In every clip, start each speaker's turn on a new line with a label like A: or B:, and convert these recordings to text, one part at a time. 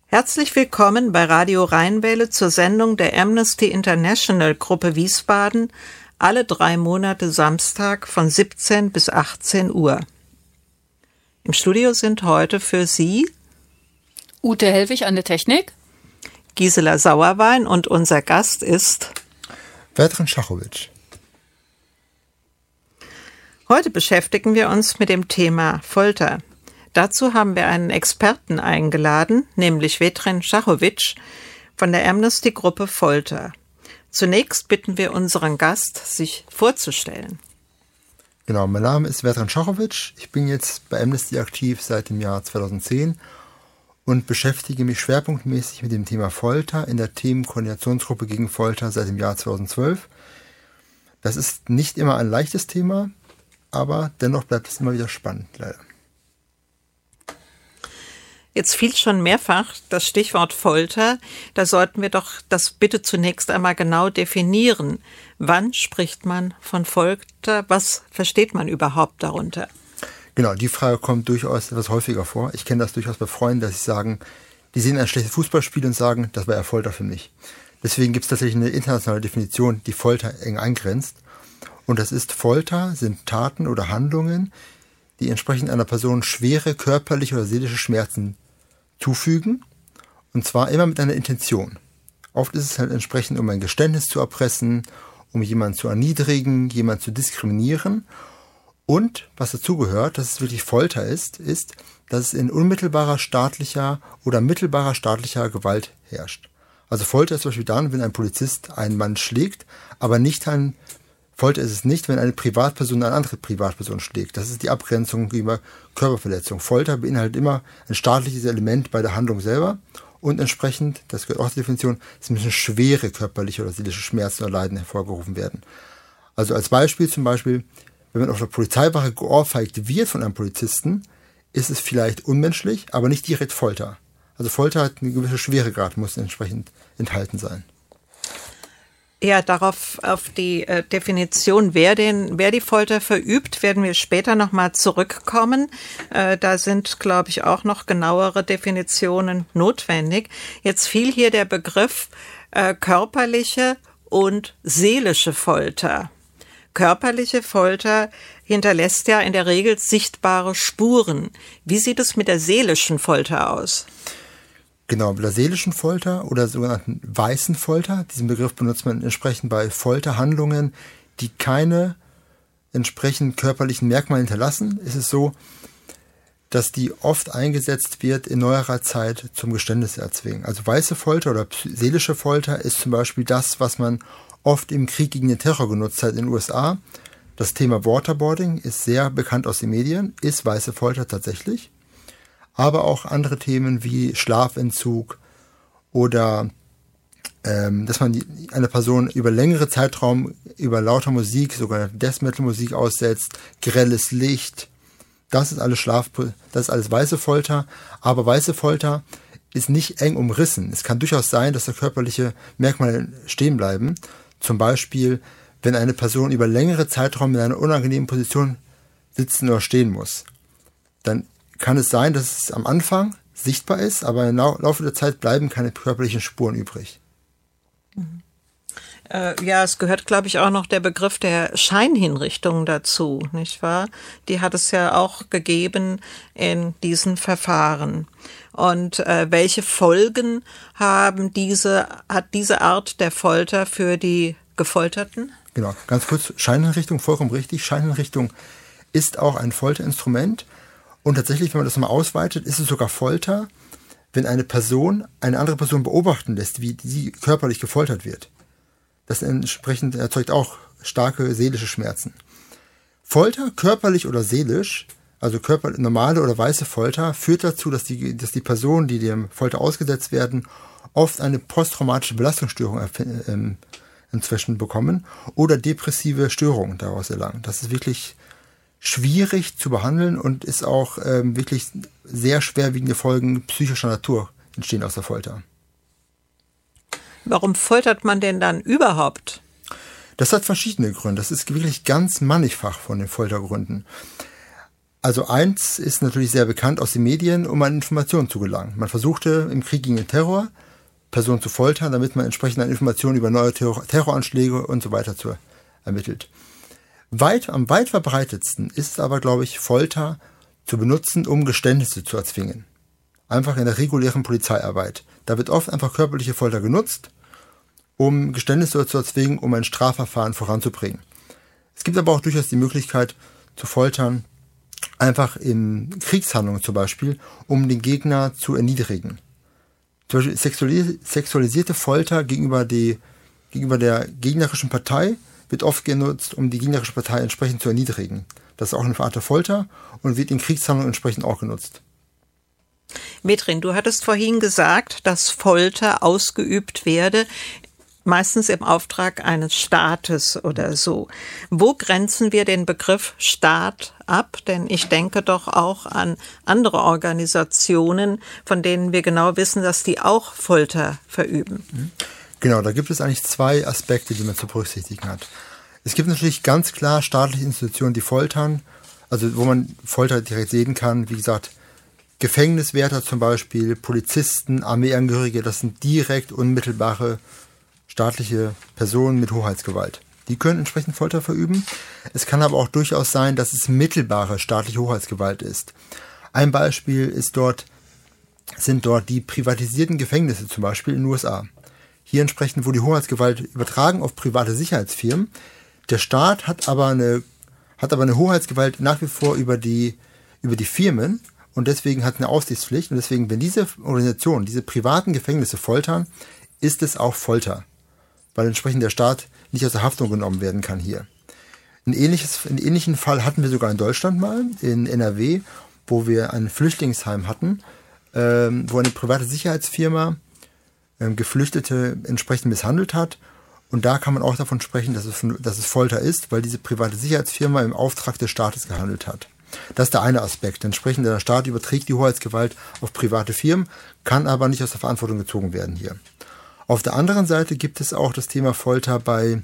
A: Herzlich willkommen bei Radio Rheinwelle zur Sendung der Amnesty International Gruppe Wiesbaden, alle 3 Monate Samstag von 17 bis 18 Uhr. Im Studio sind heute für Sie
B: Ute Hellwig an der Technik,
A: Gisela Sauerwein und unser Gast ist
C: Vedran Šachovič.
A: Heute beschäftigen wir uns mit dem Thema Folter. Dazu haben wir einen Experten eingeladen, nämlich Vedran Šachovič von der Amnesty-Gruppe Folter. Zunächst bitten wir unseren Gast, sich vorzustellen.
C: Genau, mein Name ist Vedran Šachovič. Ich bin jetzt bei Amnesty aktiv seit dem Jahr 2010 und beschäftige mich schwerpunktmäßig mit dem Thema Folter in der Themenkoordinationsgruppe gegen Folter seit dem Jahr 2012. Das ist nicht immer ein leichtes Thema, aber dennoch bleibt es immer wieder spannend, leider.
A: Jetzt fiel schon mehrfach das Stichwort Folter. Da sollten wir doch das bitte zunächst einmal genau definieren. Wann spricht man von Folter? Was versteht man überhaupt darunter?
C: Genau, die Frage kommt durchaus etwas häufiger vor. Ich kenne das durchaus bei Freunden, dass sie sagen, die sehen ein schlechtes Fußballspiel und sagen, das war ja Folter für mich. Deswegen gibt es tatsächlich eine internationale Definition, die Folter eng eingrenzt. Und das ist, Folter sind Taten oder Handlungen, die entsprechend einer Person schwere körperliche oder seelische Schmerzen zufügen, und zwar immer mit einer Intention. Oft ist es halt entsprechend, um ein Geständnis zu erpressen, um jemanden zu erniedrigen, jemanden zu diskriminieren. Und was dazugehört, dass es wirklich Folter ist, dass es in unmittelbarer staatlicher oder mittelbarer staatlicher Gewalt herrscht. Also Folter ist zum Beispiel dann, wenn ein Polizist einen Mann schlägt, aber Folter ist es nicht, wenn eine Privatperson eine andere Privatperson schlägt. Das ist die Abgrenzung gegenüber Körperverletzung. Folter beinhaltet immer ein staatliches Element bei der Handlung selber und entsprechend, das gehört auch zur Definition, es müssen schwere körperliche oder seelische Schmerzen oder Leiden hervorgerufen werden. Also als Beispiel zum Beispiel, wenn man auf der Polizeiwache geohrfeigt wird von einem Polizisten, ist es vielleicht unmenschlich, aber nicht direkt Folter. Also Folter hat eine gewisse Schweregrad, muss entsprechend enthalten sein.
A: Ja, auf die Definition, wer die Folter verübt, werden wir später nochmal zurückkommen. Da sind, glaube ich, auch noch genauere Definitionen notwendig. Jetzt fiel hier der Begriff körperliche und seelische Folter. Körperliche Folter hinterlässt ja in der Regel sichtbare Spuren. Wie sieht es mit der seelischen Folter aus?
C: Genau, bei der seelischen Folter oder sogenannten weißen Folter, diesen Begriff benutzt man entsprechend bei Folterhandlungen, die keine entsprechend körperlichen Merkmale hinterlassen, ist es so, dass die oft eingesetzt wird in neuerer Zeit zum Geständnis erzwingen. Also weiße Folter oder seelische Folter ist zum Beispiel das, was man oft im Krieg gegen den Terror genutzt hat in den USA. Das Thema Waterboarding ist sehr bekannt aus den Medien, ist weiße Folter tatsächlich. Aber auch andere Themen wie Schlafentzug oder dass man eine Person über längere Zeitraum über lauter Musik, sogar Death Metal Musik aussetzt, grelles Licht, das ist alles weiße Folter. Aber weiße Folter ist nicht eng umrissen. Es kann durchaus sein, dass da körperliche Merkmale stehen bleiben. Zum Beispiel, wenn eine Person über längere Zeitraum in einer unangenehmen Position sitzen oder stehen muss, dann kann es sein, dass es am Anfang sichtbar ist, aber im Laufe der Zeit bleiben keine körperlichen Spuren übrig.
A: Ja, es gehört, glaube ich, auch noch der Begriff der Scheinhinrichtung dazu, nicht wahr? Die hat es ja auch gegeben in diesen Verfahren. Und welche Folgen hat diese Art der Folter für die Gefolterten?
C: Genau, ganz kurz, Scheinhinrichtung, vollkommen richtig. Scheinhinrichtung ist auch ein Folterinstrument. Und tatsächlich, wenn man das mal ausweitet, ist es sogar Folter, wenn eine Person eine andere Person beobachten lässt, wie sie körperlich gefoltert wird. Das entsprechend erzeugt auch starke seelische Schmerzen. Folter, körperlich oder seelisch, also normale oder weiße Folter, führt dazu, dass die Personen, die dem Folter ausgesetzt werden, oft eine posttraumatische Belastungsstörung inzwischen bekommen oder depressive Störungen daraus erlangen. Das ist wirklich schwierig zu behandeln und ist auch wirklich sehr schwerwiegende Folgen psychischer Natur entstehen aus der Folter.
A: Warum foltert man denn dann überhaupt?
C: Das hat verschiedene Gründe. Das ist wirklich ganz mannigfach von den Foltergründen. Also eins ist natürlich sehr bekannt aus den Medien, um an Informationen zu gelangen. Man versuchte im Krieg gegen den Terror Personen zu foltern, damit man entsprechend an Informationen über neue Terroranschläge und so weiter ermittelt. Am weit verbreitetsten ist aber, glaube ich, Folter zu benutzen, um Geständnisse zu erzwingen. Einfach in der regulären Polizeiarbeit. Da wird oft einfach körperliche Folter genutzt, um Geständnisse zu erzwingen, um ein Strafverfahren voranzubringen. Es gibt aber auch durchaus die Möglichkeit zu foltern, einfach in Kriegshandlungen zum Beispiel, um den Gegner zu erniedrigen. Zum Beispiel sexualisierte Folter gegenüber der gegnerischen Partei wird oft genutzt, um die gegnerische Partei entsprechend zu erniedrigen. Das ist auch eine Art der Folter und wird in Kriegshandlungen entsprechend auch genutzt.
A: Metrin, du hattest vorhin gesagt, dass Folter ausgeübt werde, meistens im Auftrag eines Staates oder so. Wo grenzen wir den Begriff Staat ab? Denn ich denke doch auch an andere Organisationen, von denen wir genau wissen, dass die auch Folter verüben.
C: Genau, da gibt es eigentlich zwei Aspekte, die man zu berücksichtigen hat. Es gibt natürlich ganz klar staatliche Institutionen, die foltern, also wo man Folter direkt sehen kann, wie gesagt, Gefängniswärter zum Beispiel, Polizisten, Armeeangehörige, das sind direkt unmittelbare staatliche Personen mit Hoheitsgewalt. Die können entsprechend Folter verüben. Es kann aber auch durchaus sein, dass es mittelbare staatliche Hoheitsgewalt ist. Ein Beispiel sind dort die privatisierten Gefängnisse zum Beispiel in den USA. Hier entsprechend wurde die Hoheitsgewalt übertragen auf private Sicherheitsfirmen. Der Staat hat aber eine Hoheitsgewalt nach wie vor über die Firmen und deswegen hat eine Aufsichtspflicht. Und deswegen, wenn diese Organisationen, diese privaten Gefängnisse foltern, ist es auch Folter, weil entsprechend der Staat nicht aus der Haftung genommen werden kann hier. Einen ähnlichen Fall hatten wir sogar in Deutschland mal, in NRW, wo wir ein Flüchtlingsheim hatten, wo eine private Sicherheitsfirma Geflüchtete entsprechend misshandelt hat. Und da kann man auch davon sprechen, dass es Folter ist, weil diese private Sicherheitsfirma im Auftrag des Staates gehandelt hat. Das ist der eine Aspekt. Entsprechend der Staat überträgt die Hoheitsgewalt auf private Firmen, kann aber nicht aus der Verantwortung gezogen werden hier. Auf der anderen Seite gibt es auch das Thema Folter bei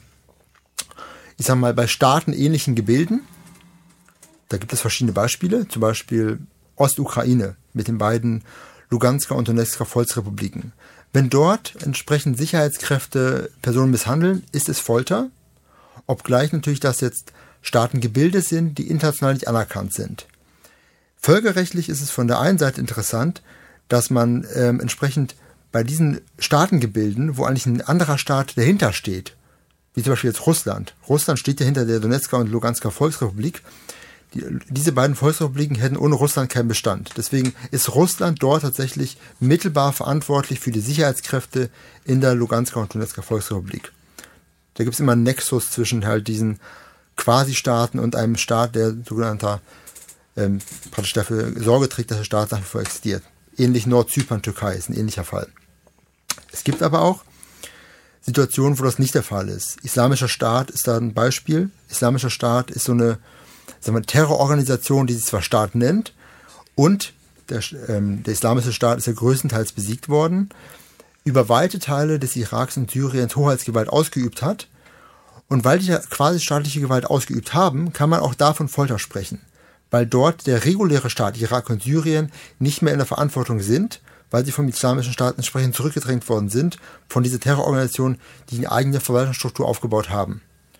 C: staatenähnlichen Gebilden. Da gibt es verschiedene Beispiele, zum Beispiel Ostukraine mit den beiden Lugansker und Donetsker Volksrepubliken. Wenn dort entsprechend Sicherheitskräfte Personen misshandeln, ist es Folter, obgleich natürlich das jetzt Staatengebilde sind, die international nicht anerkannt sind. Völkerrechtlich ist es von der einen Seite interessant, dass man entsprechend bei diesen Staatengebilden, wo eigentlich ein anderer Staat dahinter steht, wie zum Beispiel jetzt Russland. Russland steht ja hinter der Donetsker und Lugansker Volksrepublik. Diese beiden Volksrepubliken hätten ohne Russland keinen Bestand. Deswegen ist Russland dort tatsächlich mittelbar verantwortlich für die Sicherheitskräfte in der Lugansker und Donetsker Volksrepublik. Da gibt es immer einen Nexus zwischen halt diesen Quasi-Staaten und einem Staat, der sogenannter praktisch dafür Sorge trägt, dass der Staat nach wie vor existiert. Ähnlich Nordzypern, Türkei ist ein ähnlicher Fall. Es gibt aber auch Situationen, wo das nicht der Fall ist. Islamischer Staat ist da ein Beispiel. Islamischer Staat ist so eine Terrororganisation, die sich zwar Staat nennt, und der Islamische Staat ist ja größtenteils besiegt worden, über weite Teile des Iraks und Syriens Hoheitsgewalt ausgeübt hat. Und weil die quasi staatliche Gewalt ausgeübt haben, kann man auch davon Folter sprechen. Weil dort der reguläre Staat, Irak und Syrien, nicht mehr in der Verantwortung sind, weil sie vom Islamischen Staat entsprechend zurückgedrängt worden sind, von dieser Terrororganisation, die eine eigene Verwaltungsstruktur aufgebaut haben.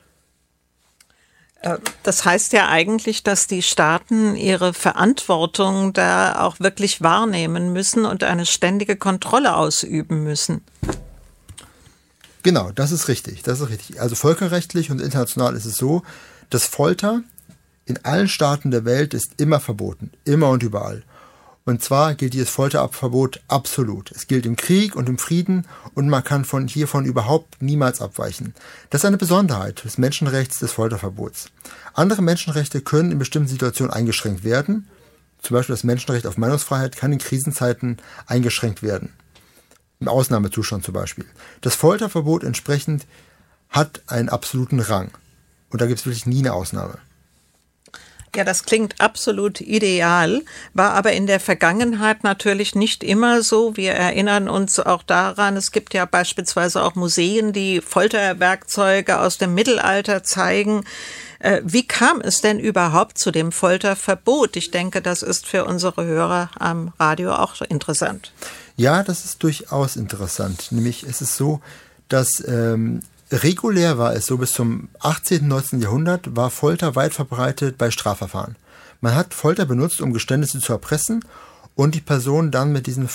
A: Das heißt ja eigentlich, dass die Staaten ihre Verantwortung da auch wirklich wahrnehmen müssen und eine ständige Kontrolle ausüben müssen.
C: Genau, das ist richtig. Also völkerrechtlich und international ist es so, dass Folter in allen Staaten der Welt ist immer verboten. Immer und überall. Und zwar gilt dieses Folterverbot absolut. Es gilt im Krieg und im Frieden und man kann hiervon überhaupt niemals abweichen. Das ist eine Besonderheit des Menschenrechts des Folterverbots. Andere Menschenrechte können in bestimmten Situationen eingeschränkt werden. Zum Beispiel das Menschenrecht auf Meinungsfreiheit kann in Krisenzeiten eingeschränkt werden. Im Ausnahmezustand zum Beispiel. Das Folterverbot entsprechend hat einen absoluten Rang. Und da gibt es wirklich nie eine Ausnahme.
A: Ja, das klingt absolut ideal, war aber in der Vergangenheit natürlich nicht immer so. Wir erinnern uns auch daran, es gibt ja beispielsweise auch Museen, die Folterwerkzeuge aus dem Mittelalter zeigen. Wie kam es denn überhaupt zu dem Folterverbot? Ich denke, das ist für unsere Hörer am Radio auch interessant.
C: Ja, das ist durchaus interessant. Nämlich ist es so, dass regulär war es so, bis zum 18. und 19. Jahrhundert war Folter weit verbreitet bei Strafverfahren. Man hat Folter benutzt, um Geständnisse zu erpressen und die Person dann mit diesen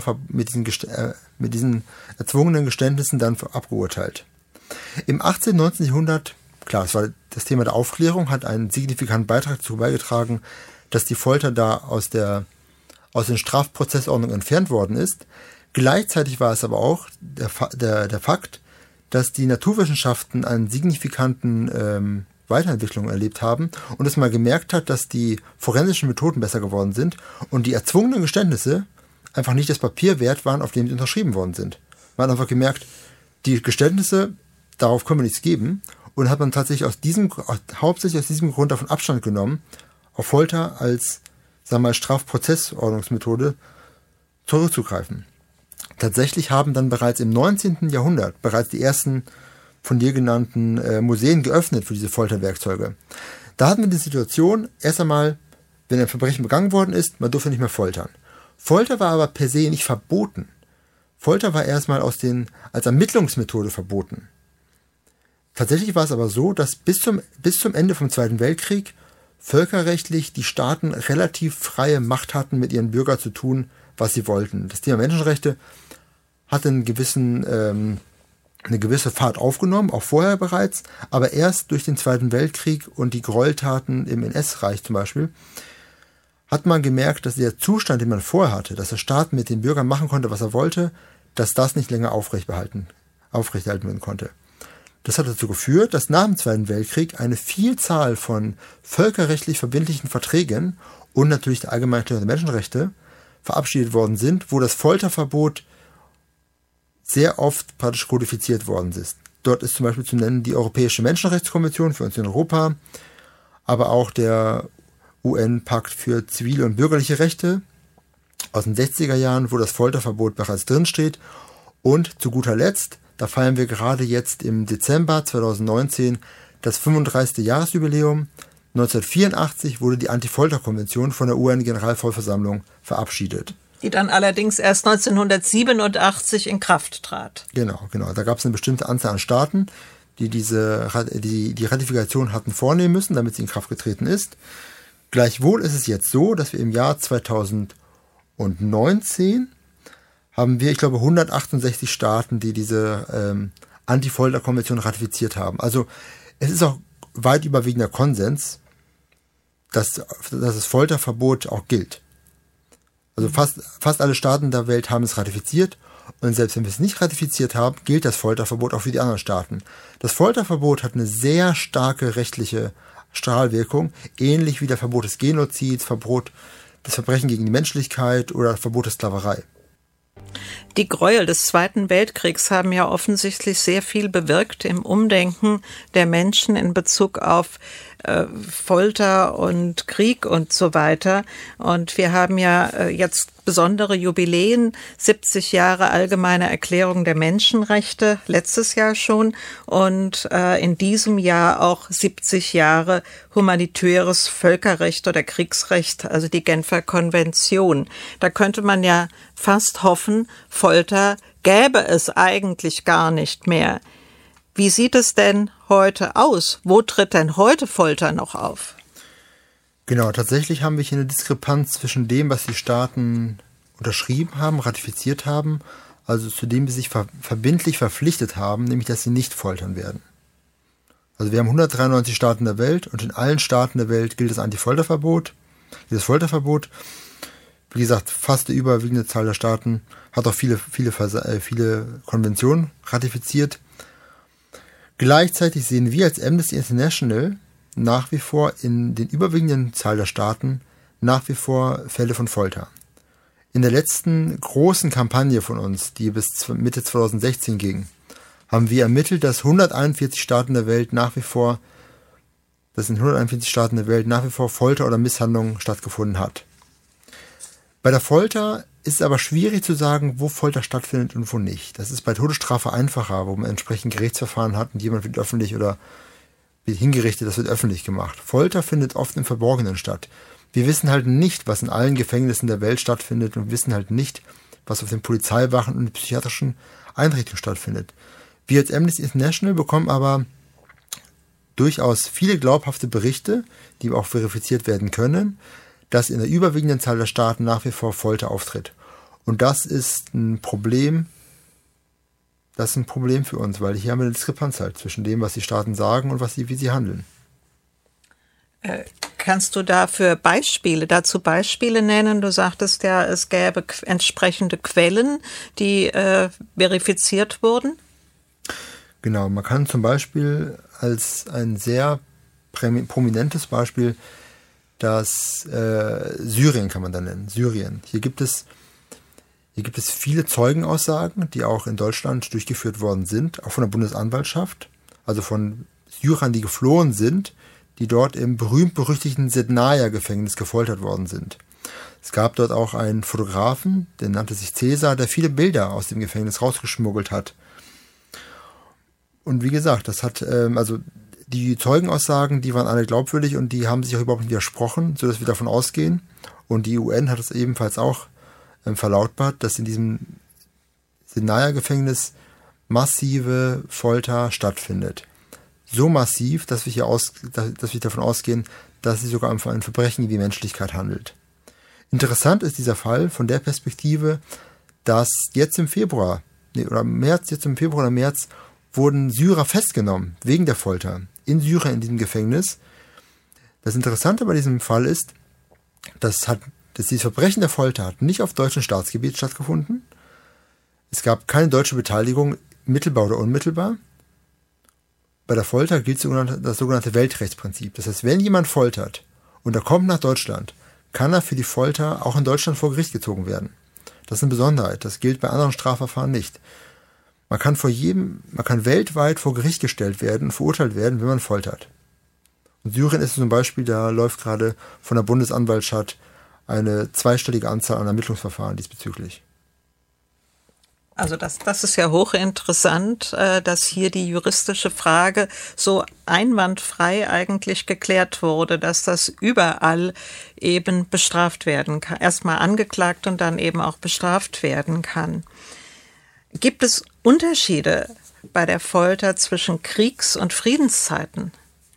C: erzwungenen Geständnissen dann abgeurteilt. Im 18. und 19. Jahrhundert, klar, es war das Thema der Aufklärung, hat einen signifikanten Beitrag dazu beigetragen, dass die Folter da aus den Strafprozessordnungen entfernt worden ist. Gleichzeitig war es aber auch der Fakt, dass die Naturwissenschaften einen signifikanten Weiterentwicklung erlebt haben und dass man gemerkt hat, dass die forensischen Methoden besser geworden sind und die erzwungenen Geständnisse einfach nicht das Papier wert waren, auf dem sie unterschrieben worden sind. Man hat einfach gemerkt, die Geständnisse, darauf können wir nichts geben, und hat man tatsächlich hauptsächlich aus diesem Grund davon Abstand genommen, auf Folter als, sagen wir mal, Strafprozessordnungsmethode zurückzugreifen. Tatsächlich haben dann bereits im 19. Jahrhundert die ersten von dir genannten Museen geöffnet für diese Folterwerkzeuge. Da hatten wir die Situation, erst einmal, wenn ein Verbrechen begangen worden ist, man durfte nicht mehr foltern. Folter war aber per se nicht verboten. Folter war erstmal als Ermittlungsmethode verboten. Tatsächlich war es aber so, dass bis zum Ende vom Zweiten Weltkrieg völkerrechtlich die Staaten relativ freie Macht hatten, mit ihren Bürgern zu tun, was sie wollten. Das Thema Menschenrechte hatte eine gewisse Fahrt aufgenommen, auch vorher bereits, aber erst durch den Zweiten Weltkrieg und die Gräueltaten im NS-Reich zum Beispiel, hat man gemerkt, dass der Zustand, den man vorher hatte, dass der Staat mit den Bürgern machen konnte, was er wollte, dass das nicht länger aufrechterhalten werden konnte. Das hat dazu geführt, dass nach dem Zweiten Weltkrieg eine Vielzahl von völkerrechtlich verbindlichen Verträgen und natürlich der Allgemeine Erklärung der Menschenrechte verabschiedet worden sind, wo das Folterverbot sehr oft praktisch kodifiziert worden ist. Dort ist zum Beispiel zu nennen die Europäische Menschenrechtskonvention für uns in Europa, aber auch der UN-Pakt für zivile und bürgerliche Rechte aus den 60er Jahren, wo das Folterverbot bereits drinsteht. Und zu guter Letzt, da feiern wir gerade jetzt im Dezember 2019 das 35. Jahresjubiläum. 1984 wurde die Anti-Folter-Konvention von der UN-Generalvollversammlung verabschiedet.
A: Die dann allerdings erst 1987 in Kraft trat.
C: Genau. Da gab es eine bestimmte Anzahl an Staaten, die die Ratifikation hatten vornehmen müssen, damit sie in Kraft getreten ist. Gleichwohl ist es jetzt so, dass wir im Jahr 2019 haben wir, ich glaube, 168 Staaten, die diese Anti-Folter-Konvention ratifiziert haben. Also es ist auch weit überwiegender Konsens, dass das Folterverbot auch gilt. Also fast alle Staaten der Welt haben es ratifiziert, und selbst wenn wir es nicht ratifiziert haben, gilt das Folterverbot auch für die anderen Staaten. Das Folterverbot hat eine sehr starke rechtliche Strahlwirkung, ähnlich wie der Verbot des Genozids, Verbot des Verbrechen gegen die Menschlichkeit oder Verbot der Sklaverei.
A: Die Gräuel des Zweiten Weltkriegs haben ja offensichtlich sehr viel bewirkt im Umdenken der Menschen in Bezug auf Folter und Krieg und so weiter. Und wir haben ja jetzt besondere Jubiläen, 70 Jahre Allgemeine Erklärung der Menschenrechte, letztes Jahr schon, und in diesem Jahr auch 70 Jahre humanitäres Völkerrecht oder Kriegsrecht, also die Genfer Konvention. Da könnte man ja fast hoffen, Folter gäbe es eigentlich gar nicht mehr. Wie sieht es denn heute aus? Wo tritt denn heute Folter noch auf?
C: Genau, tatsächlich haben wir hier eine Diskrepanz zwischen dem, was die Staaten unterschrieben haben, ratifiziert haben, also zu dem sie sich verbindlich verpflichtet haben, nämlich dass sie nicht foltern werden. Also wir haben 193 Staaten der Welt und in allen Staaten der Welt gilt das Anti-Folterverbot, das Folterverbot. Wie gesagt, fast die überwiegende Zahl der Staaten hat auch viele Konventionen ratifiziert. Gleichzeitig sehen wir als Amnesty International nach wie vor in den überwiegenden Zahl der Staaten nach wie vor Fälle von Folter. In der letzten großen Kampagne von uns, die bis Mitte 2016 ging, haben wir ermittelt, dass 141 Staaten der Welt nach wie vor dass in 141 Staaten der Welt nach wie vor Folter oder Misshandlung stattgefunden hat. Bei der Folter ist es aber schwierig zu sagen, wo Folter stattfindet und wo nicht. Das ist bei Todesstrafe einfacher, wo man entsprechend Gerichtsverfahren hat und jemand wird öffentlich oder wird hingerichtet, das wird öffentlich gemacht. Folter findet oft im Verborgenen statt. Wir wissen halt nicht, was in allen Gefängnissen der Welt stattfindet und wissen halt nicht, was auf den Polizeiwachen und psychiatrischen Einrichtungen stattfindet. Wir als Amnesty International bekommen aber durchaus viele glaubhafte Berichte, die auch verifiziert werden können, dass in der überwiegenden Zahl der Staaten nach wie vor Folter auftritt. Und das ist ein Problem für uns, weil hier haben wir eine Diskrepanz halt zwischen dem, was die Staaten sagen und wie sie handeln.
A: Kannst du dazu Beispiele nennen? Du sagtest ja, es gäbe entsprechende Quellen, die verifiziert wurden.
C: Genau, man kann zum Beispiel als ein sehr prominentes Beispiel das Syrien kann man dann nennen. Syrien. Hier gibt es viele Zeugenaussagen, die auch in Deutschland durchgeführt worden sind, auch von der Bundesanwaltschaft, also von Syrern, die geflohen sind, die dort im berühmt-berüchtigten Sednaya-Gefängnis gefoltert worden sind. Es gab dort auch einen Fotografen, der nannte sich Cäsar, der viele Bilder aus dem Gefängnis rausgeschmuggelt hat. Und wie gesagt, das hat, die Zeugenaussagen, die waren alle glaubwürdig und die haben sich auch überhaupt nicht widersprochen, sodass wir davon ausgehen. Und die UN hat es ebenfalls auch verlautbart, dass in diesem Sednaya-Gefängnis massive Folter stattfindet. So massiv, dass wir davon ausgehen, dass es sich sogar um ein Verbrechen gegen die Menschlichkeit handelt. Interessant ist dieser Fall von der Perspektive, dass jetzt im Februar oder März wurden Syrer festgenommen wegen der Folter in Syrien in diesem Gefängnis. Das Interessante bei diesem Fall ist, dass dieses Verbrechen der Folter hat nicht auf deutschem Staatsgebiet stattgefunden. Es gab keine deutsche Beteiligung, mittelbar oder unmittelbar. Bei der Folter gilt das sogenannte Weltrechtsprinzip. Das heißt, wenn jemand foltert und er kommt nach Deutschland, kann er für die Folter auch in Deutschland vor Gericht gezogen werden. Das ist eine Besonderheit. Das gilt bei anderen Strafverfahren nicht. Man kann weltweit vor Gericht gestellt werden und verurteilt werden, wenn man foltert. In Syrien ist es zum Beispiel, da läuft gerade von der Bundesanwaltschaft eine zweistellige Anzahl an Ermittlungsverfahren diesbezüglich.
A: Also das ist ja hochinteressant, dass hier die juristische Frage so einwandfrei eigentlich geklärt wurde, dass das überall eben bestraft werden kann. Erstmal angeklagt und dann eben auch bestraft werden kann. Gibt es Unterschiede bei der Folter zwischen Kriegs- und Friedenszeiten?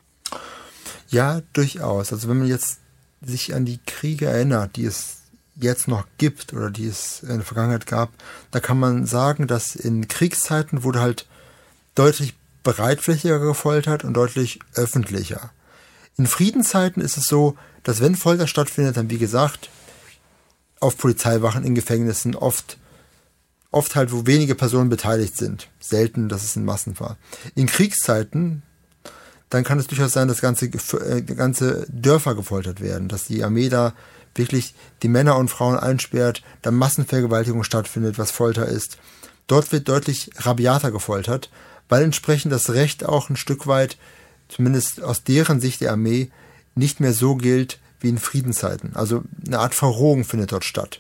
C: Ja, durchaus. Also wenn man jetzt sich an die Kriege erinnert, die es jetzt noch gibt oder die es in der Vergangenheit gab, da kann man sagen, dass in Kriegszeiten wurde halt deutlich breitflächiger gefoltert und deutlich öffentlicher. In Friedenszeiten ist es so, dass wenn Folter stattfindet, dann wie gesagt auf Polizeiwachen in Gefängnissen oft halt, wo wenige Personen beteiligt sind. Selten, dass es in Massen war. In Kriegszeiten, dann kann es durchaus sein, dass ganze Dörfer gefoltert werden, dass die Armee da wirklich die Männer und Frauen einsperrt, da Massenvergewaltigung stattfindet, was Folter ist. Dort wird deutlich rabiater gefoltert, weil entsprechend das Recht auch ein Stück weit, zumindest aus deren Sicht der Armee, nicht mehr so gilt wie in Friedenszeiten. Also eine Art Verrohung findet dort statt.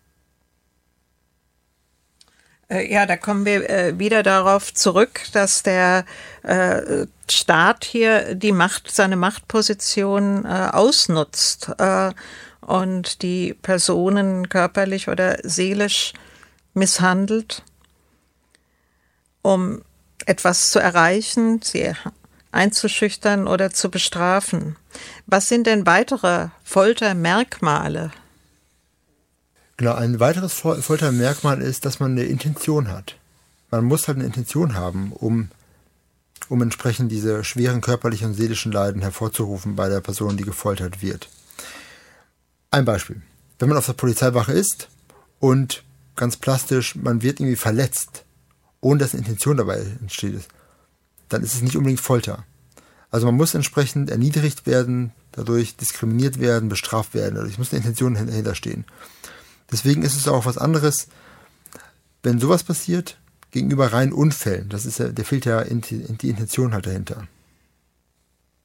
A: Ja, da kommen wir wieder darauf zurück, dass der Staat hier seine Machtposition ausnutzt und die Personen körperlich oder seelisch misshandelt, um etwas zu erreichen, sie einzuschüchtern oder zu bestrafen. Was sind denn weitere Foltermerkmale?
C: Genau, ein weiteres Foltermerkmal ist, dass man eine Intention hat. Man muss halt eine Intention haben, um entsprechend diese schweren körperlichen und seelischen Leiden hervorzurufen bei der Person, die gefoltert wird. Ein Beispiel. Wenn man auf der Polizeiwache ist und ganz plastisch, man wird irgendwie verletzt, ohne dass eine Intention dabei entsteht, dann ist es nicht unbedingt Folter. Also man muss entsprechend erniedrigt werden, dadurch diskriminiert werden, bestraft werden. Dadurch muss eine Intention dahinter stehen. Deswegen ist es auch was anderes, wenn sowas passiert, gegenüber reinen Unfällen. Da fehlt ja die Intention halt dahinter.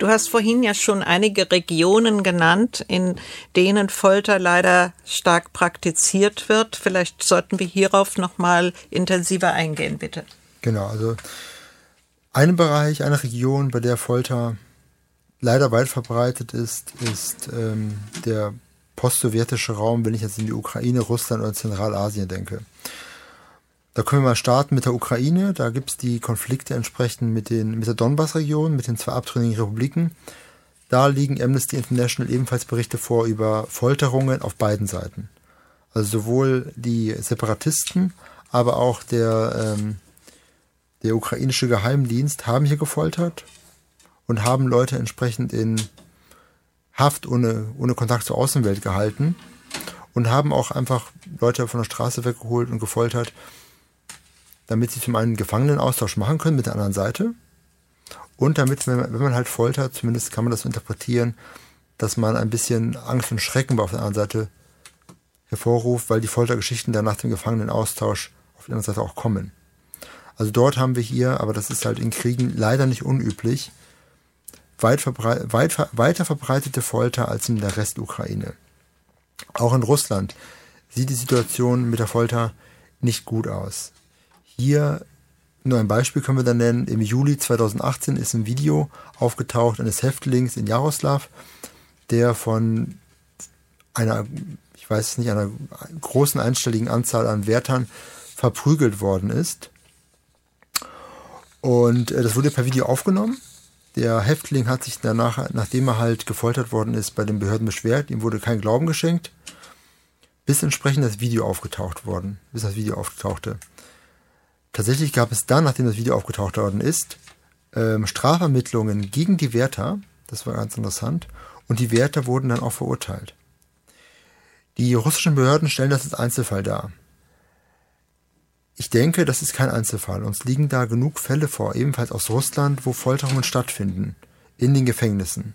A: Du hast vorhin ja schon einige Regionen genannt, in denen Folter leider stark praktiziert wird. Vielleicht sollten wir hierauf noch mal intensiver eingehen, bitte.
C: Genau, also ein Bereich, eine Region, bei der Folter leider weit verbreitet ist der postsowjetische Raum, wenn ich jetzt in die Ukraine, Russland oder Zentralasien denke. Da können wir mal starten mit der Ukraine. Da gibt es die Konflikte entsprechend mit der Donbass-Region, mit den 2 abtrünnigen Republiken. Da liegen Amnesty International ebenfalls Berichte vor über Folterungen auf beiden Seiten. Also sowohl die Separatisten, aber auch der ukrainische Geheimdienst haben hier gefoltert und haben Leute entsprechend in Haft ohne Kontakt zur Außenwelt gehalten und haben auch einfach Leute von der Straße weggeholt und gefoltert, damit sie zum einen Gefangenenaustausch machen können mit der anderen Seite und damit, wenn man halt foltert, zumindest kann man das so interpretieren, dass man ein bisschen Angst und Schrecken auf der anderen Seite hervorruft, weil die Foltergeschichten dann nach dem Gefangenenaustausch auf der anderen Seite auch kommen. Also dort haben wir hier, aber das ist halt in Kriegen leider nicht unüblich, weiter verbreitete Folter als in der Restukraine. Auch in Russland sieht die Situation mit der Folter nicht gut aus. Hier nur ein Beispiel können wir da nennen. Im Juli 2018 ist ein Video aufgetaucht eines Häftlings in Jaroslaw, der von einer großen einstelligen Anzahl an Wärtern verprügelt worden ist. Und das wurde per Video aufgenommen. Der Häftling hat sich danach, nachdem er halt gefoltert worden ist, bei den Behörden beschwert. Ihm wurde kein Glauben geschenkt, bis entsprechend das Video aufgetauchte. Tatsächlich gab es dann, nachdem das Video aufgetaucht worden ist, Strafermittlungen gegen die Wärter. Das war ganz interessant. Und die Wärter wurden dann auch verurteilt. Die russischen Behörden stellen das als Einzelfall dar. Ich denke, das ist kein Einzelfall. Uns liegen da genug Fälle vor, ebenfalls aus Russland, wo Folterungen stattfinden, in den Gefängnissen.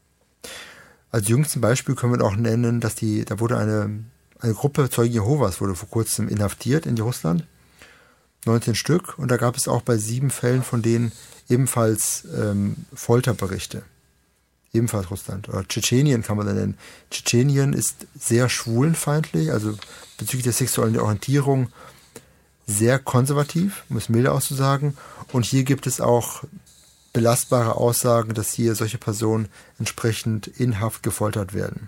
C: Als jüngsten Beispiel können wir auch nennen, dass da wurde eine Gruppe Zeugen Jehovas wurde vor kurzem inhaftiert in Russland. 19 Stück. Und da gab es auch bei 7 Fällen von denen ebenfalls Folterberichte. Ebenfalls Russland. Oder Tschetschenien kann man da nennen. Tschetschenien ist sehr schwulenfeindlich, also bezüglich der sexuellen Orientierung sehr konservativ, um es milder auszusagen. Und hier gibt es auch belastbare Aussagen, dass hier solche Personen entsprechend in Haft gefoltert werden.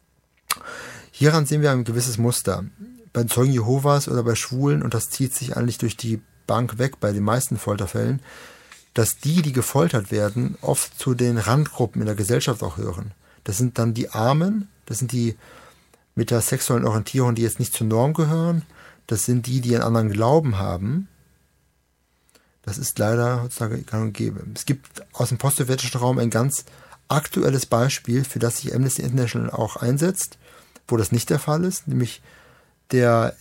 C: Hieran sehen wir ein gewisses Muster. Bei Zeugen Jehovas oder bei Schwulen, und das zieht sich eigentlich durch die Bank weg bei den meisten Folterfällen, dass die gefoltert werden, oft zu den Randgruppen in der Gesellschaft auch hören. Das sind dann die Armen, das sind die mit der sexuellen Orientierung, die jetzt nicht zur Norm gehören, das sind die einen anderen Glauben haben. Das ist leider heutzutage gang und gäbe. Es gibt aus dem postsowjetischen Raum ein ganz aktuelles Beispiel, für das sich Amnesty International auch einsetzt, wo das nicht der Fall ist, nämlich der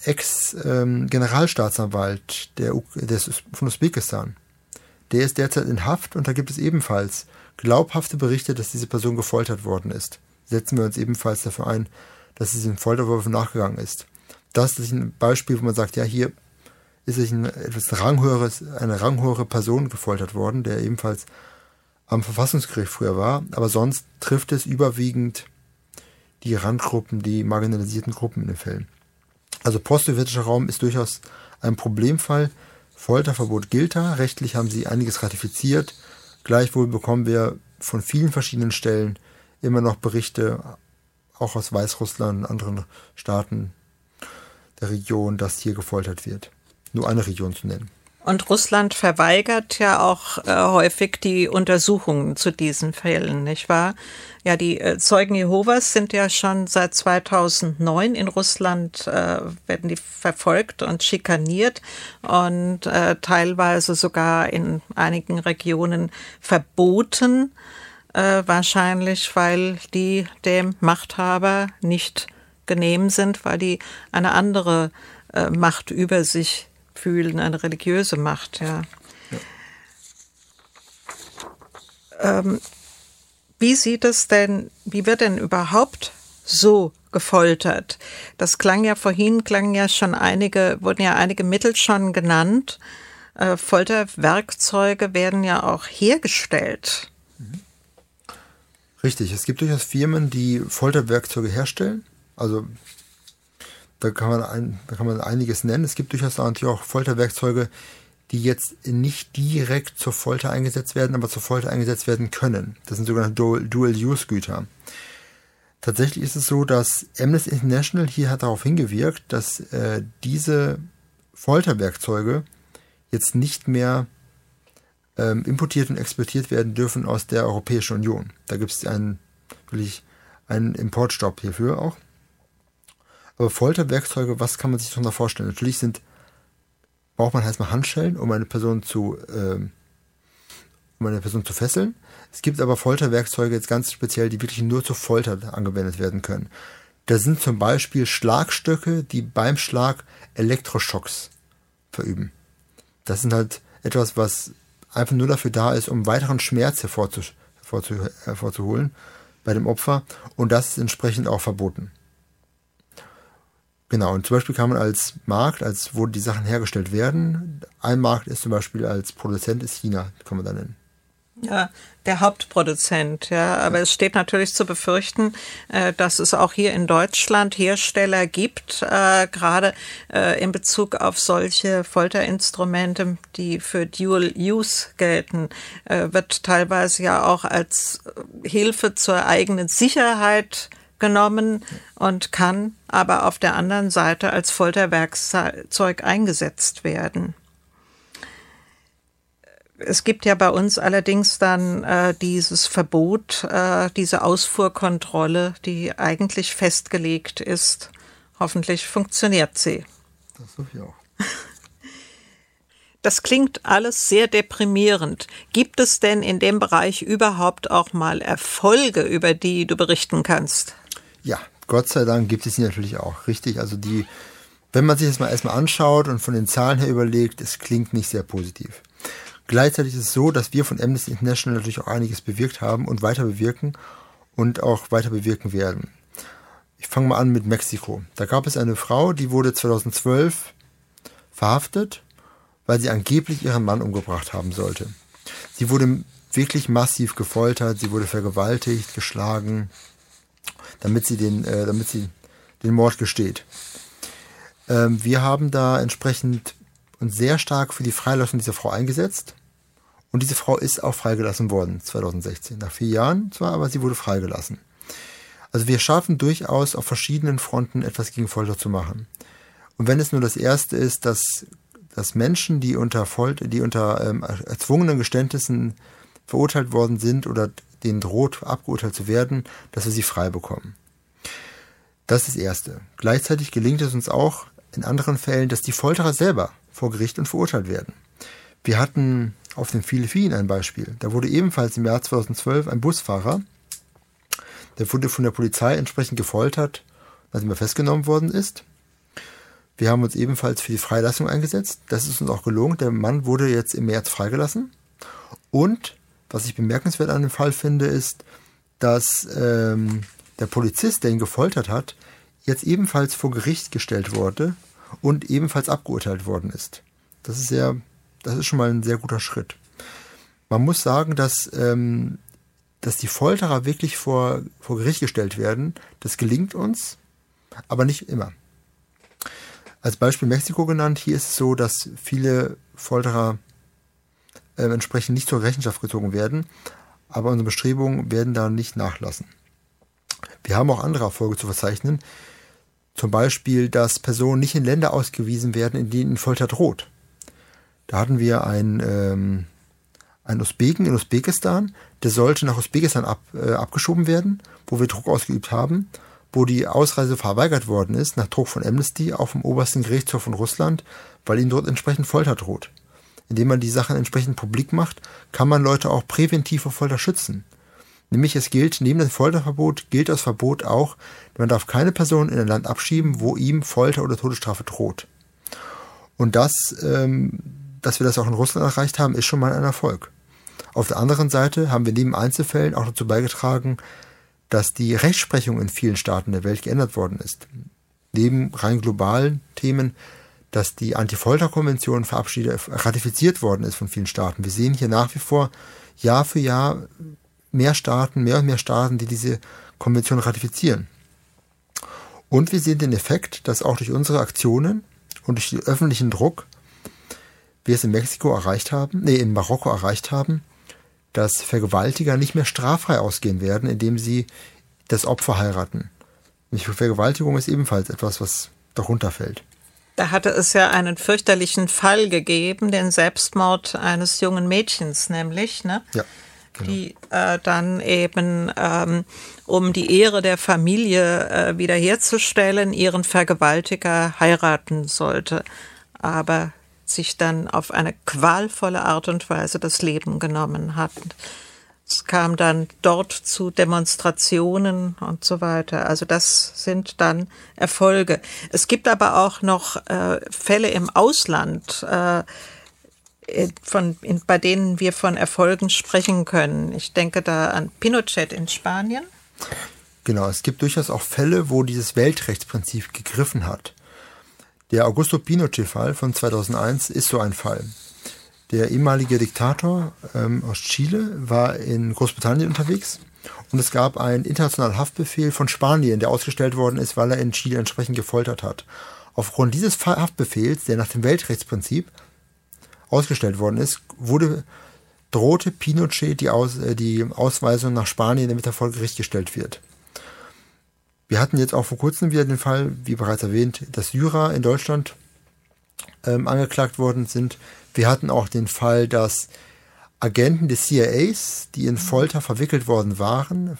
C: Ex-Generalstaatsanwalt von Usbekistan. Der ist derzeit in Haft und da gibt es ebenfalls glaubhafte Berichte, dass diese Person gefoltert worden ist. Setzen wir uns ebenfalls dafür ein, dass diesen Foltervorwürfen nachgegangen ist. Das ist ein Beispiel, wo man sagt, ja, hier ist eine ranghöhere Person gefoltert worden, der ebenfalls am Verfassungsgericht früher war. Aber sonst trifft es überwiegend die Randgruppen, die marginalisierten Gruppen in den Fällen. Also postsowjetischer Raum ist durchaus ein Problemfall. Folterverbot gilt da. Rechtlich haben sie einiges ratifiziert. Gleichwohl bekommen wir von vielen verschiedenen Stellen immer noch Berichte, auch aus Weißrussland und anderen Staaten der Region, dass hier gefoltert wird. Nur eine Region zu nennen.
A: Und Russland verweigert ja auch häufig die Untersuchungen zu diesen Fällen, nicht wahr? Ja, die Zeugen Jehovas sind ja schon seit 2009 in Russland, werden die verfolgt und schikaniert und teilweise sogar in einigen Regionen verboten, wahrscheinlich weil die dem Machthaber nicht genehm sind, weil die eine andere Macht über sich fühlen, eine religiöse Macht, ja. Wie wird denn überhaupt so gefoltert? Das wurden ja einige Mittel schon genannt. Folterwerkzeuge werden ja auch hergestellt.
C: Richtig, es gibt durchaus Firmen, die Folterwerkzeuge herstellen. Also da kann man einiges nennen. Es gibt durchaus natürlich auch Folterwerkzeuge, die jetzt nicht direkt zur Folter eingesetzt werden, aber zur Folter eingesetzt werden können. Das sind sogenannte Dual-Use-Güter. Tatsächlich ist es so, dass Amnesty International hier hat darauf hingewirkt, dass diese Folterwerkzeuge jetzt nicht mehr importiert und exportiert werden dürfen aus der Europäischen Union. Da gibt es einen Importstopp hierfür auch. Aber Folterwerkzeuge, was kann man sich darunter vorstellen? Natürlich braucht man erstmal Handschellen, um eine Person zu fesseln. Es gibt aber Folterwerkzeuge jetzt ganz speziell, die wirklich nur zur Folter angewendet werden können. Da sind zum Beispiel Schlagstöcke, die beim Schlag Elektroschocks verüben. Das sind halt etwas, was einfach nur dafür da ist, um weiteren Schmerz hervorzuholen bei dem Opfer. Und das ist entsprechend auch verboten. Genau, und zum Beispiel kann man als Markt, wo die Sachen hergestellt werden, ein Markt ist zum Beispiel als Produzent ist China, kann man da nennen.
A: Ja, der Hauptproduzent, ja. Aber es steht natürlich zu befürchten, dass es auch hier in Deutschland Hersteller gibt, gerade in Bezug auf solche Folterinstrumente, die für Dual Use gelten, wird teilweise ja auch als Hilfe zur eigenen Sicherheit genommen und kann aber auf der anderen Seite als Folterwerkzeug eingesetzt werden. Es gibt ja bei uns allerdings dann dieses Verbot, diese Ausfuhrkontrolle, die eigentlich festgelegt ist. Hoffentlich funktioniert sie.
C: Das hoffe ich auch.
A: Das klingt alles sehr deprimierend. Gibt es denn in dem Bereich überhaupt auch mal Erfolge, über die du berichten kannst?
C: Ja, Gott sei Dank gibt es die natürlich auch. Richtig, also wenn man sich das mal erstmal anschaut und von den Zahlen her überlegt, es klingt nicht sehr positiv. Gleichzeitig ist es so, dass wir von Amnesty International natürlich auch einiges bewirkt haben und weiter bewirken und auch weiter bewirken werden. Ich fange mal an mit Mexiko. Da gab es eine Frau, die wurde 2012 verhaftet, weil sie angeblich ihren Mann umgebracht haben sollte. Sie wurde wirklich massiv gefoltert, sie wurde vergewaltigt, geschlagen, damit sie den Mord gesteht. Wir haben da entsprechend uns sehr stark für die Freilassung dieser Frau eingesetzt. Und diese Frau ist auch freigelassen worden, 2016. Nach 4 Jahren zwar, aber sie wurde freigelassen. Also wir schaffen durchaus auf verschiedenen Fronten etwas gegen Folter zu machen. Und wenn es nur das Erste ist, dass Menschen, die unter erzwungenen Geständnissen verurteilt worden sind oder denen droht, abgeurteilt zu werden, dass wir sie frei bekommen. Das ist das Erste. Gleichzeitig gelingt es uns auch in anderen Fällen, dass die Folterer selber vor Gericht und verurteilt werden. Wir hatten auf den Philippinen ein Beispiel. Da wurde ebenfalls im Jahr 2012 ein Busfahrer, der wurde von der Polizei entsprechend gefoltert, nachdem er festgenommen worden ist. Wir haben uns ebenfalls für die Freilassung eingesetzt. Das ist uns auch gelungen. Der Mann wurde jetzt im März freigelassen. Und was ich bemerkenswert an dem Fall finde, ist, dass der Polizist, der ihn gefoltert hat, jetzt ebenfalls vor Gericht gestellt wurde und ebenfalls abgeurteilt worden ist. Das ist schon mal ein sehr guter Schritt. Man muss sagen, dass die Folterer wirklich vor Gericht gestellt werden. Das gelingt uns, aber nicht immer. Als Beispiel Mexiko genannt, hier ist es so, dass viele Folterer entsprechend nicht zur Rechenschaft gezogen werden, aber unsere Bestrebungen werden da nicht nachlassen. Wir haben auch andere Erfolge zu verzeichnen, zum Beispiel, dass Personen nicht in Länder ausgewiesen werden, in denen Folter droht. Da hatten wir einen Usbeken in Usbekistan, der sollte nach Usbekistan abgeschoben werden, wo wir Druck ausgeübt haben, wo die Ausreise verweigert worden ist, nach Druck von Amnesty, auch vom obersten Gerichtshof von Russland, weil ihnen dort entsprechend Folter droht. Indem man die Sachen entsprechend publik macht, kann man Leute auch präventiv vor Folter schützen. Nämlich es gilt, neben dem Folterverbot, gilt das Verbot auch, man darf keine Person in ein Land abschieben, wo ihm Folter oder Todesstrafe droht. Und dass wir das auch in Russland erreicht haben, ist schon mal ein Erfolg. Auf der anderen Seite haben wir neben Einzelfällen auch dazu beigetragen, dass die Rechtsprechung in vielen Staaten der Welt geändert worden ist. Neben rein globalen Themen, dass die Anti-Folter-Konvention ratifiziert worden ist von vielen Staaten. Wir sehen hier nach wie vor Jahr für Jahr mehr und mehr Staaten, die diese Konvention ratifizieren. Und wir sehen den Effekt, dass auch durch unsere Aktionen und durch den öffentlichen Druck wir es in Marokko erreicht haben, dass Vergewaltiger nicht mehr straffrei ausgehen werden, indem sie das Opfer heiraten. Vergewaltigung ist ebenfalls etwas, was darunter fällt.
A: Da hatte es ja einen fürchterlichen Fall gegeben, den Selbstmord eines jungen Mädchens nämlich, ne?
C: Ja, genau.
A: Die dann eben, um die Ehre der Familie wiederherzustellen, ihren Vergewaltiger heiraten sollte, aber sich dann auf eine qualvolle Art und Weise das Leben genommen hat. Es kam dann dort zu Demonstrationen und so weiter. Also das sind dann Erfolge. Es gibt aber auch noch Fälle im Ausland, bei denen wir von Erfolgen sprechen können. Ich denke da an Pinochet in Spanien.
C: Genau, es gibt durchaus auch Fälle, wo dieses Weltrechtsprinzip gegriffen hat. Der Augusto Pinochet-Fall von 2001 ist so ein Fall. Der ehemalige Diktator aus Chile war in Großbritannien unterwegs und es gab einen internationalen Haftbefehl von Spanien, der ausgestellt worden ist, weil er in Chile entsprechend gefoltert hat. Aufgrund dieses Haftbefehls, der nach dem Weltrechtsprinzip ausgestellt worden ist, drohte Pinochet die Ausweisung nach Spanien, damit er vor Gericht gestellt wird. Wir hatten jetzt auch vor kurzem wieder den Fall, wie bereits erwähnt, dass Syrer in Deutschland angeklagt worden sind. Wir hatten auch den Fall, dass Agenten des CIAs, die in Folter verwickelt waren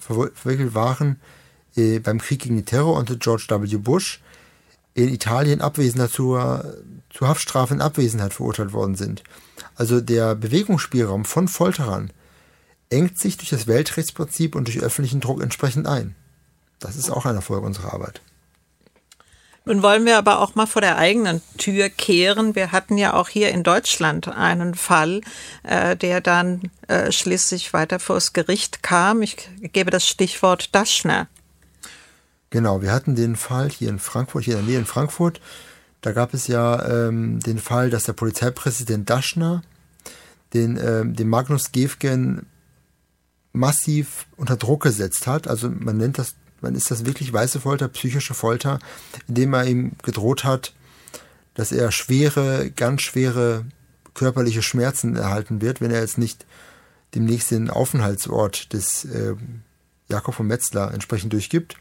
C: beim Krieg gegen den Terror unter George W. Bush, in Italien zur Haftstrafe in Abwesenheit verurteilt worden sind. Also der Bewegungsspielraum von Folterern engt sich durch das Weltrechtsprinzip und durch öffentlichen Druck entsprechend ein. Das ist auch ein Erfolg unserer Arbeit.
A: Nun wollen wir aber auch mal vor der eigenen Tür kehren. Wir hatten ja auch hier in Deutschland einen Fall, der dann schließlich weiter vors Gericht kam. Ich gebe das Stichwort Daschner.
C: Genau, wir hatten den Fall hier in Frankfurt, hier in der Nähe in Frankfurt. Da gab es ja den Fall, dass der Polizeipräsident Daschner den Magnus Gefgen massiv unter Druck gesetzt hat. Also man ist das wirklich weiße Folter, psychische Folter, indem er ihm gedroht hat, dass er ganz schwere körperliche Schmerzen erhalten wird, wenn er jetzt nicht demnächst den Aufenthaltsort des Jakob von Metzler entsprechend durchgibt.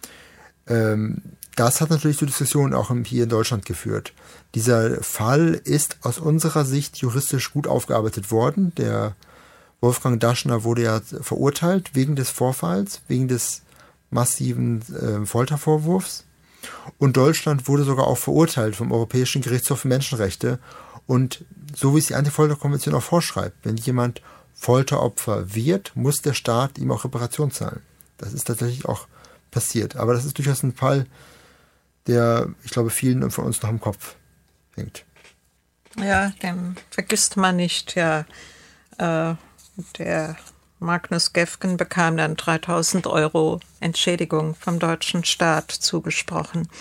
C: Das hat natürlich zu Diskussionen auch hier in Deutschland geführt. Dieser Fall ist aus unserer Sicht juristisch gut aufgearbeitet worden. Der Wolfgang Daschner wurde ja verurteilt wegen des Vorfalls, wegen des massiven Foltervorwurfs. Und Deutschland wurde sogar auch verurteilt vom Europäischen Gerichtshof für Menschenrechte. Und so wie es die Antifolterkonvention auch vorschreibt, wenn jemand Folteropfer wird, muss der Staat ihm auch Reparation zahlen. Das ist tatsächlich auch passiert. Aber das ist durchaus ein Fall, der, ich glaube, vielen von uns noch im Kopf hängt.
A: Ja, den vergisst man nicht. Ja, der Magnus Gefgen bekam dann 3.000 € Entschädigung vom deutschen Staat zugesprochen.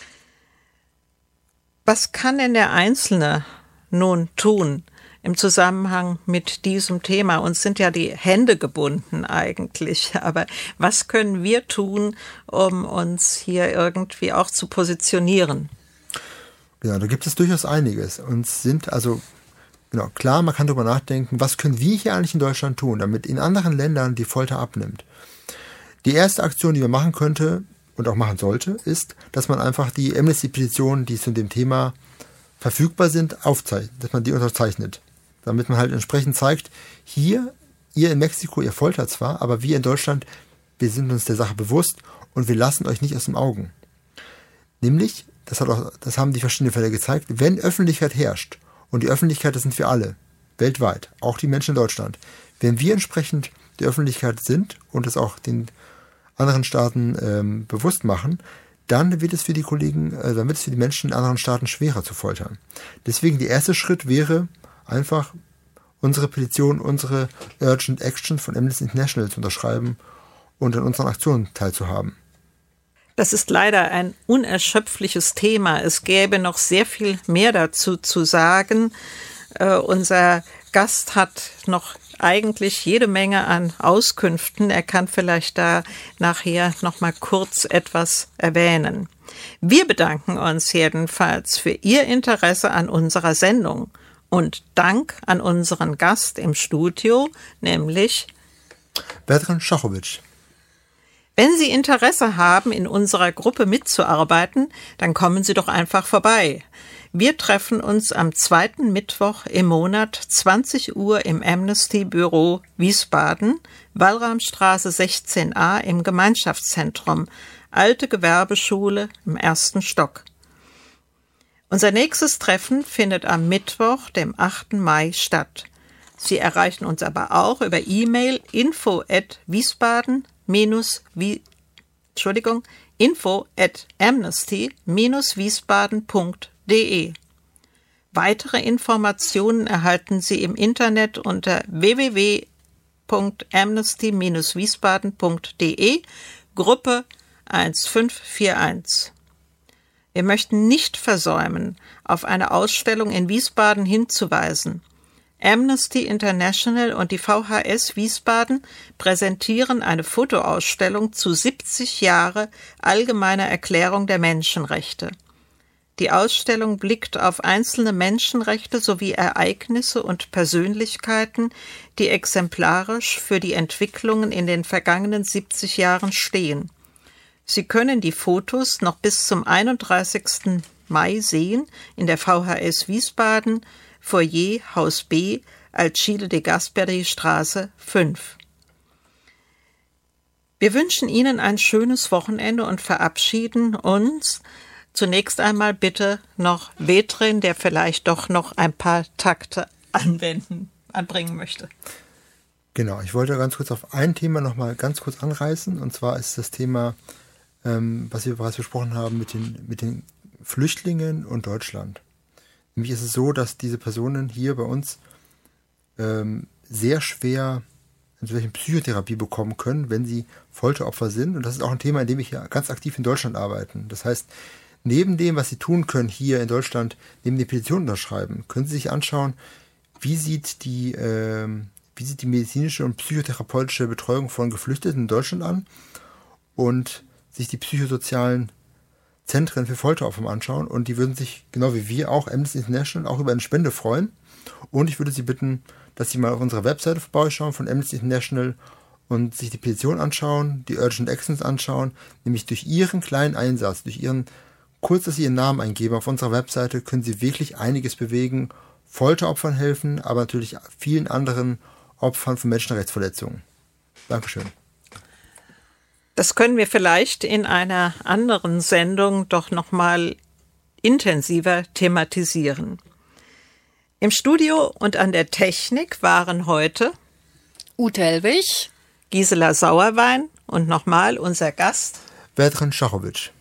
A: Was kann denn der Einzelne nun tun im Zusammenhang mit diesem Thema? Uns sind ja die Hände gebunden eigentlich, aber was können wir tun, um uns hier irgendwie auch zu positionieren?
C: Ja, da gibt es durchaus einiges. Klar, man kann darüber nachdenken, was können wir hier eigentlich in Deutschland tun, damit in anderen Ländern die Folter abnimmt. Die erste Aktion, die man machen könnte und auch machen sollte, ist, dass man einfach die Amnesty-Petitionen, die zu dem Thema verfügbar sind, aufzeichnet, dass man die unterzeichnet. Damit man halt entsprechend zeigt, ihr in Mexiko, ihr foltert zwar, aber wir in Deutschland, wir sind uns der Sache bewusst und wir lassen euch nicht aus den Augen. Nämlich, das haben die verschiedenen Fälle gezeigt, wenn Öffentlichkeit herrscht, und die Öffentlichkeit, das sind wir alle, weltweit, auch die Menschen in Deutschland. Wenn wir entsprechend die Öffentlichkeit sind und es auch den anderen Staaten bewusst machen, dann wird es für die Menschen in anderen Staaten schwerer zu foltern. Deswegen der erste Schritt wäre einfach, unsere Petition, unsere Urgent Action von Amnesty International zu unterschreiben und an unseren Aktionen teilzuhaben.
A: Das ist leider ein unerschöpfliches Thema. Es gäbe noch sehr viel mehr dazu zu sagen. Unser Gast hat noch eigentlich jede Menge an Auskünften. Er kann vielleicht da nachher noch mal kurz etwas erwähnen. Wir bedanken uns jedenfalls für Ihr Interesse an unserer Sendung und Dank an unseren Gast im Studio, nämlich
C: Bertrand Schachowitsch.
A: Wenn Sie Interesse haben, in unserer Gruppe mitzuarbeiten, dann kommen Sie doch einfach vorbei. Wir treffen uns am 2. Mittwoch im Monat 20 Uhr im Amnesty-Büro Wiesbaden, Wallramstraße 16a im Gemeinschaftszentrum, Alte Gewerbeschule im 1. Stock. Unser nächstes Treffen findet am Mittwoch, dem 8. Mai statt. Sie erreichen uns aber auch über E-Mail info@amnesty-wiesbaden.de. Weitere Informationen erhalten Sie im Internet unter www.amnesty-wiesbaden.de, Gruppe 1541. Wir möchten nicht versäumen, auf eine Ausstellung in Wiesbaden hinzuweisen. Amnesty International und die VHS Wiesbaden präsentieren eine Fotoausstellung zu 70 Jahre Allgemeiner Erklärung der Menschenrechte. Die Ausstellung blickt auf einzelne Menschenrechte sowie Ereignisse und Persönlichkeiten, die exemplarisch für die Entwicklungen in den vergangenen 70 Jahren stehen. Sie können die Fotos noch bis zum 31. Mai sehen in der VHS Wiesbaden, Foyer, Haus B, Alcide de Gasperi Straße 5. Wir wünschen Ihnen ein schönes Wochenende und verabschieden uns. Zunächst einmal bitte noch Vedrin, der vielleicht doch noch ein paar Takte anbringen möchte.
C: Genau, ich wollte ganz kurz auf ein Thema noch mal ganz kurz anreißen. Und zwar ist das Thema, was wir bereits besprochen haben mit den Flüchtlingen und Deutschland. Nämlich ist es so, dass diese Personen hier bei uns sehr schwer eine Psychotherapie bekommen können, wenn sie Folteropfer sind. Und das ist auch ein Thema, in dem wir hier ganz aktiv in Deutschland arbeiten. Das heißt, neben dem, was Sie tun können hier in Deutschland, neben den Petitionen unterschreiben, können Sie sich anschauen, wie sieht die medizinische und psychotherapeutische Betreuung von Geflüchteten in Deutschland an und sich die psychosozialen Zentren für Folteropfer anschauen. Und die würden sich, genau wie wir auch, Amnesty International, auch über eine Spende freuen. Und ich würde Sie bitten, dass Sie mal auf unserer Webseite vorbeischauen von Amnesty International und sich die Petition anschauen, die Urgent Actions anschauen, nämlich durch Ihren kleinen Einsatz, kurz, dass Sie Ihren Namen eingeben auf unserer Webseite, können Sie wirklich einiges bewegen, Folteropfern helfen, aber natürlich vielen anderen Opfern von Menschenrechtsverletzungen. Dankeschön.
A: Das können wir vielleicht in einer anderen Sendung doch noch mal intensiver thematisieren. Im Studio und an der Technik waren heute
B: Ute Hellwig,
A: Gisela Sauerwein und nochmal unser Gast
C: Bertrand Schachowitsch.